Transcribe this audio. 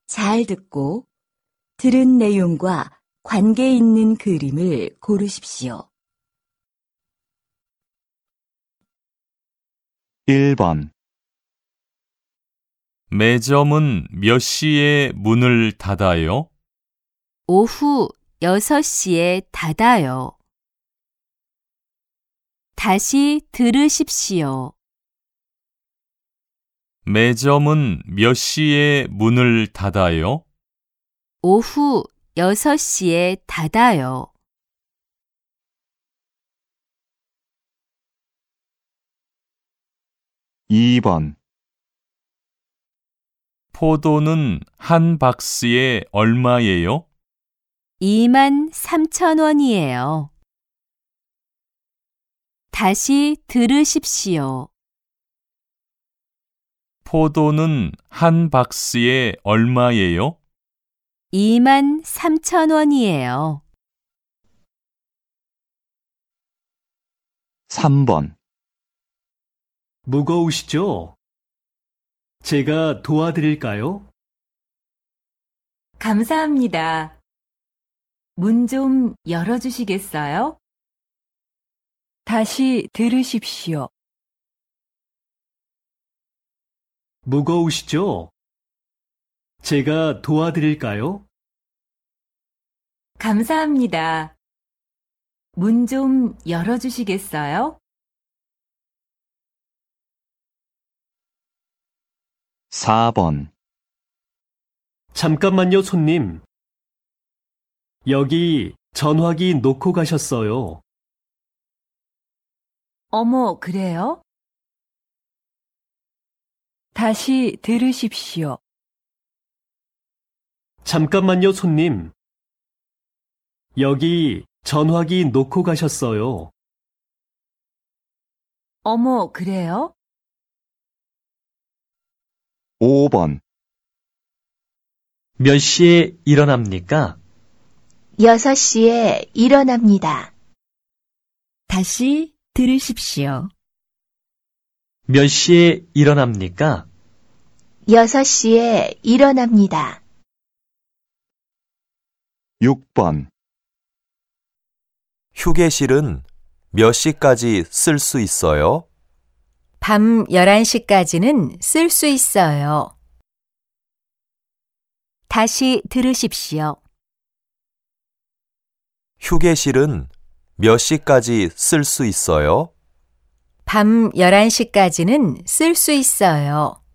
잘 듣고 들은 내용과 관계 있는 그림을 고르십시오. 1번 매점은 몇 시에 문을 닫아요? 오후 6시에 닫아요. 다시 들으십시오. 매점은 몇 시에 문을 닫아요? 오후 6시에 닫아요. 2번 포도는 한 박스에 얼마예요? 23,000원이에요. 다시 들으십시오. 포도는 한 박스에 얼마예요? 23,000원이에요. 3번 무거우시죠? 제가 도와드릴까요? 감사합니다. 문 좀 열어주시겠어요? 다시 들으십시오. 무거우시죠? 제가 도와드릴까요? 감사합니다. 문 좀 열어주시겠어요? 4번 잠깐만요, 손님. 여기 전화기 놓고 가셨어요. 어머, 그래요? 다시 들으십시오. 잠깐만요, 손님. 여기 전화기 놓고 가셨어요. 어머, 그래요? 5번 몇 시에 일어납니까? 6시에 일어납니다. 다시 들으십시오. 몇 시에 일어납니까? 6시에 일어납니다. 6번 휴게실은 몇 시까지 쓸 수 있어요? 밤 11시까지는 쓸 수 있어요. 다시 들으십시오. 휴게실은 몇 시까지 쓸 수 있어요? 밤 11시까지는 쓸 수 있어요.